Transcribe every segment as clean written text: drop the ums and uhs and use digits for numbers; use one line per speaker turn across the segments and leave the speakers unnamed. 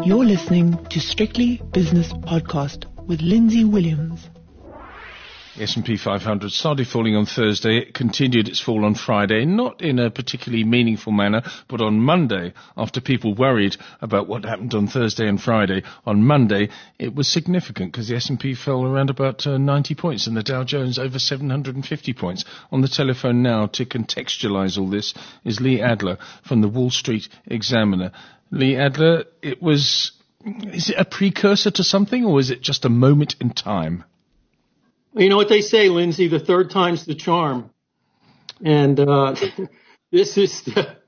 You're listening to Strictly Business Podcast with Lindsay Williams.
The S&P 500 started falling on Thursday. It continued its fall on Friday, not in a particularly meaningful manner, but on Monday, after people worried about what happened on Thursday and Friday, on Monday it was significant because the S&P fell around about 90 points and the Dow Jones over 750 points. On the telephone now to contextualize all this is Lee Adler from the Wall Street Examiner. Lee Adler, is it a precursor to something or is it just a moment in time?
You know what they say, Lindsay, the third time's the charm. And this is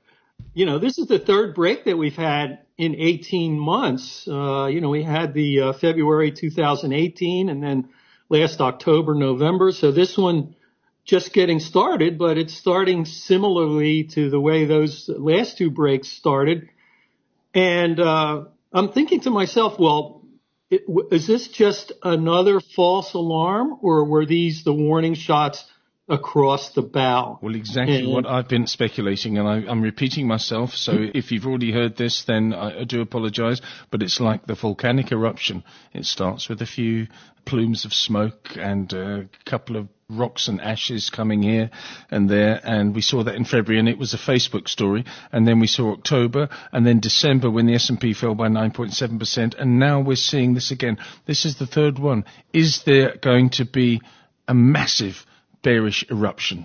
the third break that we've had in 18 months. We had the February 2018 and then last October, November. So this one just getting started, but it's starting similarly to the way those last two breaks started. And I'm thinking to myself, well, is this just another false alarm, or were these the warning shots across the bow?
Well, exactly what I've been speculating, and I'm repeating myself, so if you've already heard this, then I do apologize, but it's like the volcanic eruption. It starts with a few plumes of smoke and a couple of rocks and ashes coming here and there, and we saw that in February, and it was a Facebook story, and then we saw October, and then December when the S&P fell by 9.7%, and now we're seeing this again. This is the third one. Is there going to be a massive bearish eruption?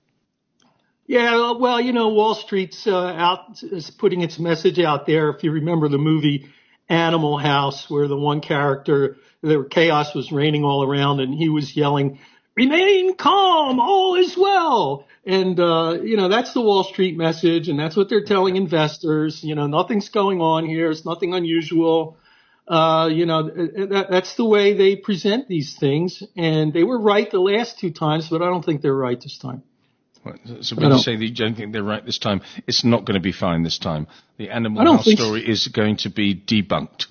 Yeah, well, Wall Street's is putting its message out there. If you remember the movie Animal House, where the one character, chaos was raining all around, and he was yelling, "Remain calm, all is well." And, that's the Wall Street message, and that's what they're telling investors. Nothing's going on here. It's nothing unusual. That's the way they present these things. And they were right the last two times, but I don't think they're right this time.
So when you say that you don't think they're right this time, it's not going to be fine this time. The Animal House story is going to be debunked.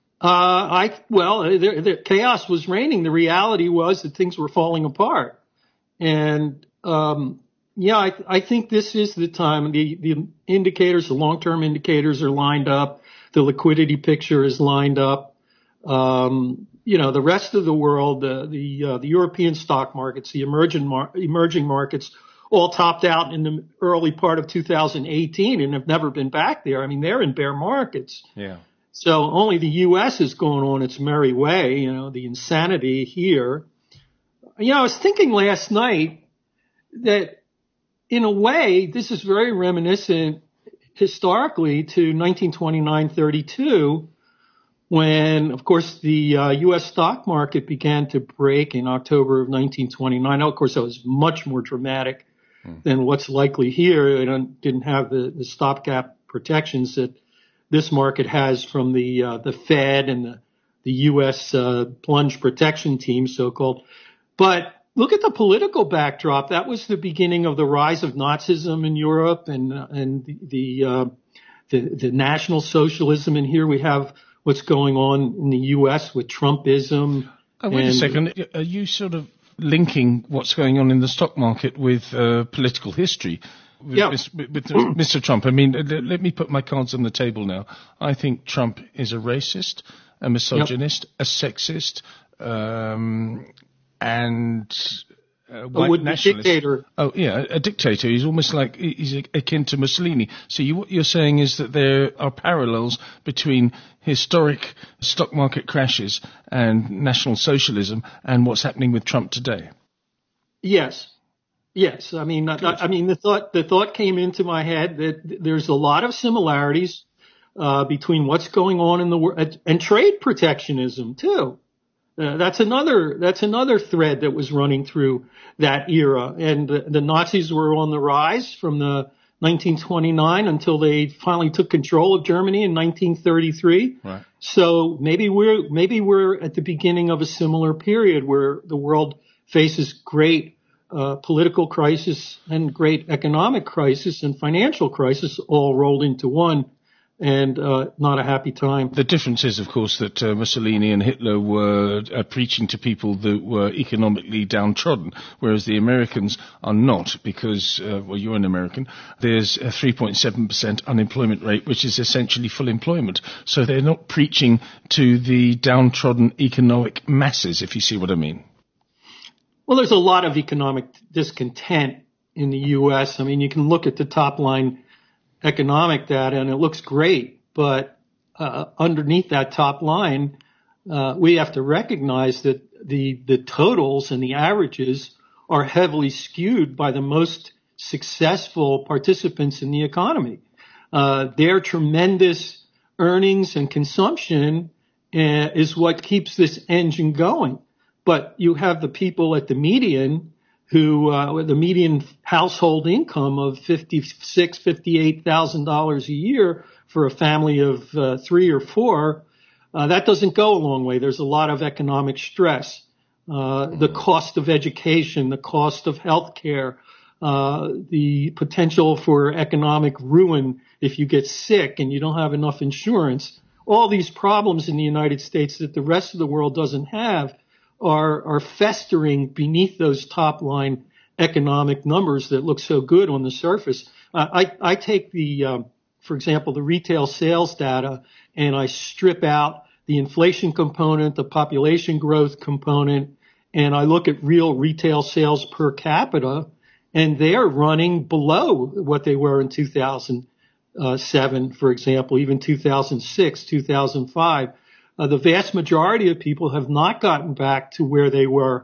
The chaos was reigning. The reality was that things were falling apart. And, I think this is the time. The indicators, the long-term indicators are lined up. The liquidity picture is lined up. The rest of the world, the European stock markets, the emerging markets all topped out in the early part of 2018 and have never been back there. I mean, they're in bear markets.
Yeah.
So only the U.S. is going on its merry way, the insanity here. I was thinking last night that in a way, this is very reminiscent historically to 1929-32, when, of course, the U.S. stock market began to break in October of 1929. Now, of course, that was much more dramatic than what's likely here. It didn't have the stopgap protections that this market has from the Fed and the U.S. plunge protection team, so-called. But look at the political backdrop. That was the beginning of the rise of Nazism in Europe and the National Socialism. And here we have what's going on in the U.S. with Trumpism.
Oh, wait a second. Are you sort of linking what's going on in the stock market with political history? With Mr. Trump. I mean, let me put my cards on the table now. I think Trump is a racist, a misogynist, a sexist, and white nationalist.
Dictator.
Oh, yeah, a dictator. He's almost like he's akin to Mussolini. So what you're saying is that there are parallels between historic stock market crashes and National Socialism and what's happening with Trump today.
Yes. I mean, the thought came into my head that there's a lot of similarities between what's going on in the world and trade protectionism too. That's another thread that was running through that era. And the Nazis were on the rise from the 1929 until they finally took control of Germany in 1933.
Right.
So maybe we're at the beginning of a similar period where the world faces great political crisis and great economic crisis and financial crisis all rolled into one. and not a happy time.
The difference is, of course, that Mussolini and Hitler were preaching to people that were economically downtrodden, whereas the Americans are not, because, well, you're an American. There's a 3.7% unemployment rate, which is essentially full employment. So they're not preaching to the downtrodden economic masses, if you see what I mean.
Well, there's a lot of economic discontent in the U.S. I mean, you can look at the top line economic data and it looks great, but underneath that top line, we have to recognize that the totals and the averages are heavily skewed by the most successful participants in the economy. Their tremendous earnings and consumption is what keeps this engine going. But you have the people at the median who, the median household income of $58,000 a year for a family of 3 or 4, that doesn't go a long way. There's a lot of economic stress. The cost of education, the cost of health care, the potential for economic ruin if you get sick and you don't have enough insurance. All these problems in the United States that the rest of the world doesn't have are festering beneath those top line economic numbers that look so good on the surface. I take for example, the retail sales data and I strip out the inflation component, the population growth component, and I look at real retail sales per capita, and they're running below what they were in 2007, for example, even 2006, 2005. The vast majority of people have not gotten back to where they were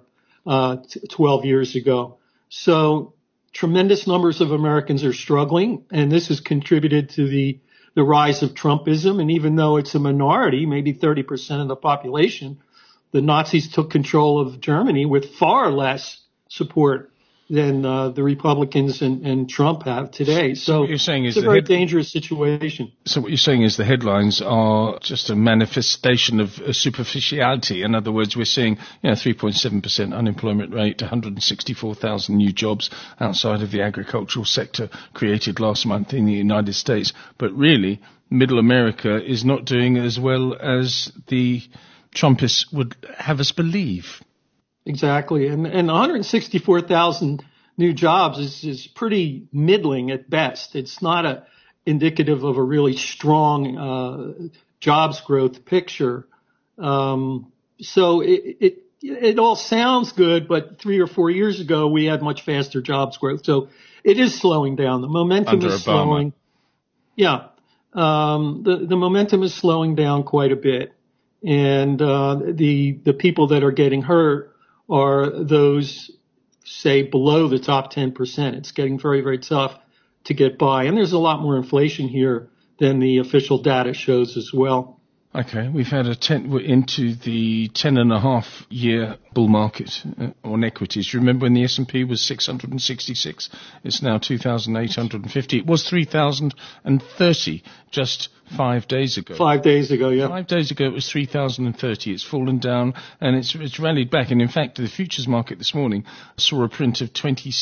12 years ago. So tremendous numbers of Americans are struggling, and this has contributed to the rise of Trumpism. And even though it's a minority, maybe 30% of the population, the Nazis took control of Germany with far less support than the Republicans and Trump have today. So
what you're saying is
it's a very dangerous situation.
So what you're saying is the headlines are just a manifestation of superficiality. In other words, we're seeing 3.7% unemployment rate, 164,000 new jobs outside of the agricultural sector created last month in the United States. But really, Middle America is not doing as well as the Trumpists would have us believe.
Exactly. And 164,000 new jobs is pretty middling at best. It's not indicative of a really strong jobs growth picture. So it all sounds good, but 3 or 4 years ago we had much faster jobs growth. So it is slowing down. The momentum
Under
is
Obama.
slowing. Yeah. The momentum is slowing down quite a bit. And the people that are getting hurt are those, say, below the top 10%. It's getting very, very tough to get by. And there's a lot more inflation here than the official data shows as well.
Okay, we've had we're into the 10.5-year bull market on equities. Remember when the S&P was 666? It's now 2,850. It was 3,030 just 5 days ago.
5 days ago, yeah.
5 days ago it was 3,030. It's fallen down and it's rallied back. And in fact, the futures market this morning saw a print of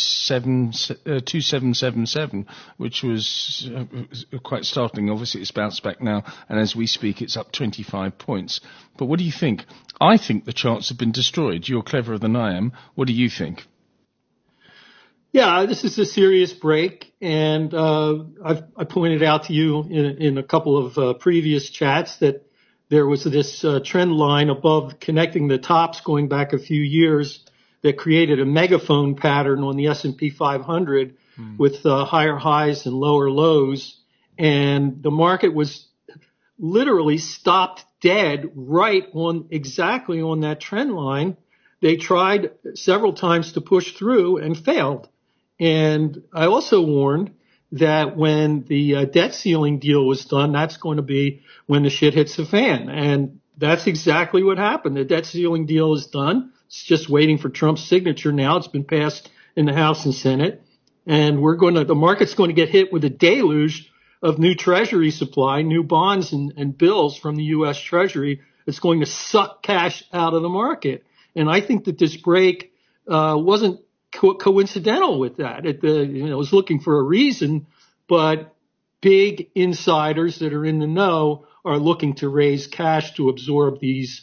2777, which was quite startling. Obviously, it's bounced back now, and as we speak, it's up 25 points. But what do you think? I think the charts have been destroyed. You're cleverer than I am. What do you think?
Yeah, this is a serious break, and I pointed out to you in a couple of previous chats that there was this trend line above connecting the tops going back a few years that created a megaphone pattern on the S&P 500 with higher highs and lower lows, and the market was literally stopped dead right on exactly on that trend line. They tried several times to push through and failed. And I also warned that when the debt ceiling deal was done, that's going to be when the shit hits the fan. And that's exactly what happened. The debt ceiling deal is done. It's just waiting for Trump's signature now. It's been passed in the House and Senate. And the market's going to get hit with a deluge of new Treasury supply, new bonds and bills from the U.S. Treasury. It's going to suck cash out of the market. And I think that this break wasn't coincidental with that. It was looking for a reason, but big insiders that are in the know are looking to raise cash to absorb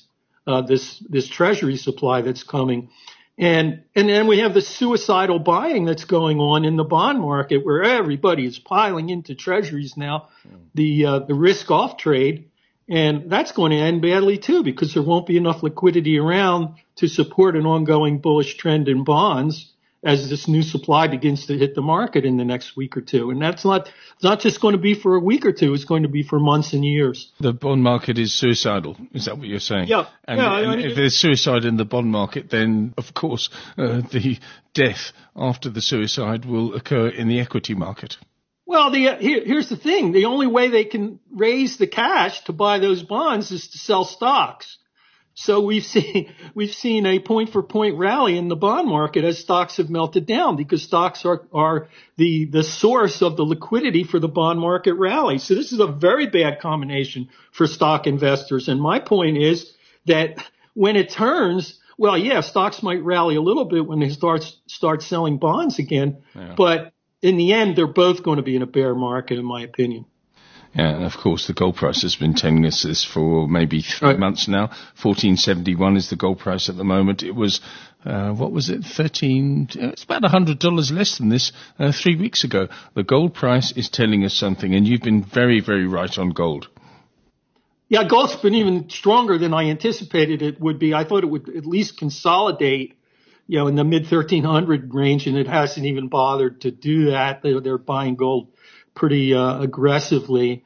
this treasury supply that's coming. And then we have the suicidal buying that's going on in the bond market where everybody is piling into treasuries now, the risk off trade. And that's going to end badly too, because there won't be enough liquidity around to support an ongoing bullish trend in bonds as this new supply begins to hit the market in the next week or two. And it's not just going to be for a week or two. It's going to be for months and years.
The bond market is suicidal. Is that what you're saying?
Yeah.
And if there's suicide in the bond market, then, of course, the death after the suicide will occur in the equity market.
Well, here's the thing. The only way they can raise the cash to buy those bonds is to sell stocks. So we've seen a point for point rally in the bond market as stocks have melted down, because stocks are the source of the liquidity for the bond market rally. So this is a very bad combination for stock investors. And my point is that when it turns, well, yeah, stocks might rally a little bit when they start selling bonds again, but in the end, they're both going to be in a bear market, in my opinion.
Yeah, and of course the gold price has been telling us this for maybe 3 months now. 1471 is the gold price at the moment. It was, what was it, it's about $100 less than this 3 weeks ago. The gold price is telling us something, and you've been very, very right on gold.
Yeah, gold's been even stronger than I anticipated it would be. I thought it would at least consolidate, in the mid 1300 range, and it hasn't even bothered to do that. They're buying gold pretty aggressively.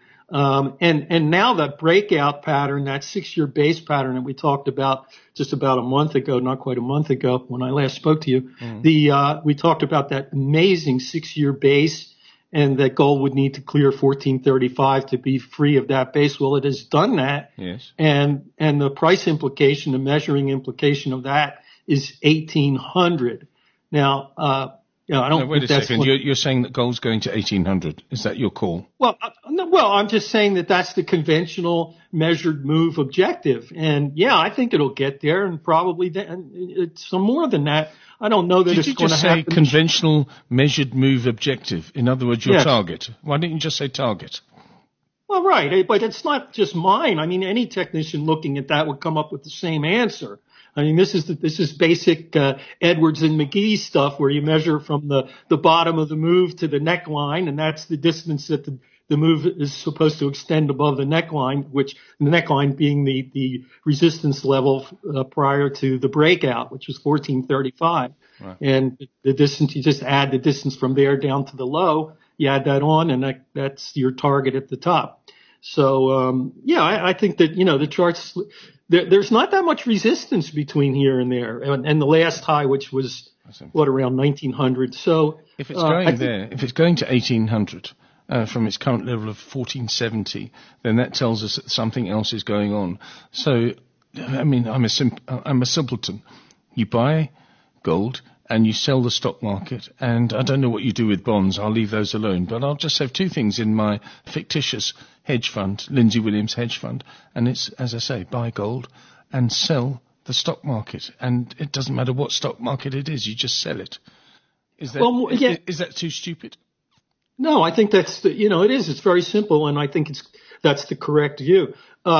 And now that breakout pattern, that 6-year base pattern that we talked about just about a month ago, not quite a month ago when I last spoke to you, we talked about that amazing 6-year base and that gold would need to clear 1435 to be free of that base. Well, it has done that.
Yes.
And the price implication, the measuring implication of that is 1800. Now, I don't.
Wait a second. You're saying that gold's going to 1800. Is that your call?
Well, I'm just saying that that's the conventional measured move objective. And yeah, I think it'll get there, and probably it's some more than that. I don't know that it's going to happen.
Did you just say conventional measured move objective? In other words, your target. Why didn't you just say target?
Well, right. But it's not just mine. I mean, any technician looking at that would come up with the same answer. I mean, this is basic Edwards and McGee stuff where you measure from the bottom of the move to the neckline, and that's the distance that the move is supposed to extend above the neckline, which the neckline being the resistance level prior to the breakout, which was 1435. Right. And the distance, you just add the distance from there down to the low, you add that on, and that's your target at the top. So, I think that, the charts, there's not that much resistance between here and there and the last high, which was around 1900. So
if it's going if it's going to 1800, from its current level of 1470, then that tells us that something else is going on. So, I mean, I'm a simpleton. You buy gold and you sell the stock market, and I don't know what you do with bonds. I'll leave those alone. But I'll just have two things in my fictitious hedge fund, Lindsay Williams hedge fund, and it's, as I say, buy gold and sell the stock market. And it doesn't matter what stock market it is, you just sell it. Is that too stupid?
No, I think that's it is. It's very simple, and I think that's the correct view.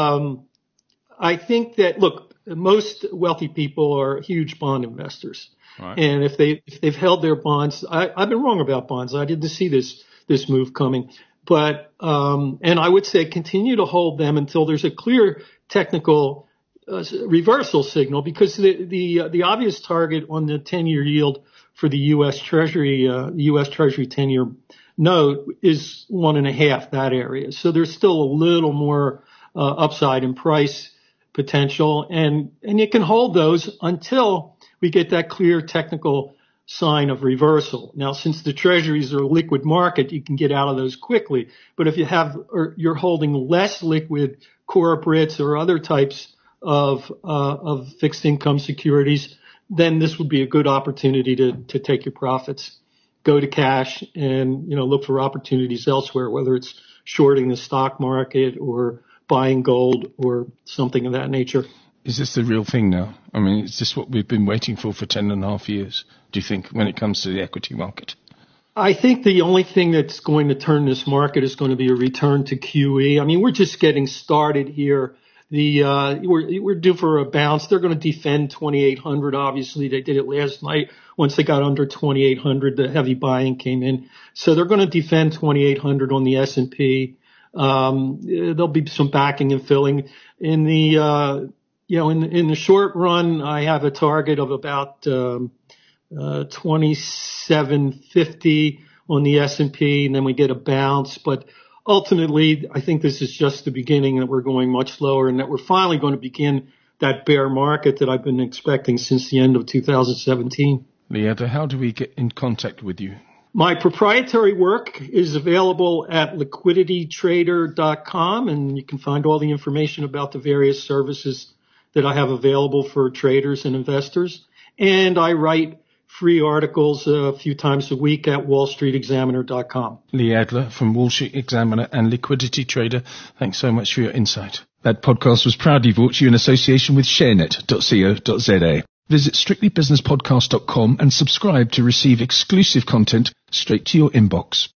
I think that, look, most wealthy people are huge bond investors. Right. And if they've held their bonds, I've been wrong about bonds. I didn't see this move coming, but and I would say continue to hold them until there's a clear technical reversal signal, because the obvious target on the 10-year yield for the U.S. Treasury 10-year note is 1.5, that area. So there's still a little more upside in price potential, and you can hold those until we get that clear technical sign of reversal. Now, since the treasuries are a liquid market, you can get out of those quickly. But if you're holding less liquid corporates or other types of fixed income securities, then this would be a good opportunity to take your profits, go to cash, and look for opportunities elsewhere, whether it's shorting the stock market or buying gold or something of that nature.
Is this the real thing now? I mean, is this what we've been waiting for 10.5 years, do you think, when it comes to the equity market?
I think the only thing that's going to turn this market is going to be a return to QE. I mean, we're just getting started here. We're due for a bounce. They're going to defend 2,800. Obviously, they did it last night. Once they got under 2,800, the heavy buying came in. So they're going to defend 2,800 on the S&P. There'll be some backing and filling in the, in the short run. I have a target of about 2750 on the S&P, and then we get a bounce. But ultimately, I think this is just the beginning, that we're going much lower, and that we're finally going to begin that bear market that I've been expecting since the end of 2017.
Lee Adler, how do we get in contact with you?
My proprietary work is available at liquiditytrader.com, and you can find all the information about the various services that I have available for traders and investors. And I write free articles a few times a week at wallstreetexaminer.com.
Lee Adler from Wall Street Examiner and Liquidity Trader, thanks so much for your insight. That podcast was proudly brought to you in association with sharenet.co.za. Visit strictlybusinesspodcast.com and subscribe to receive exclusive content straight to your inbox.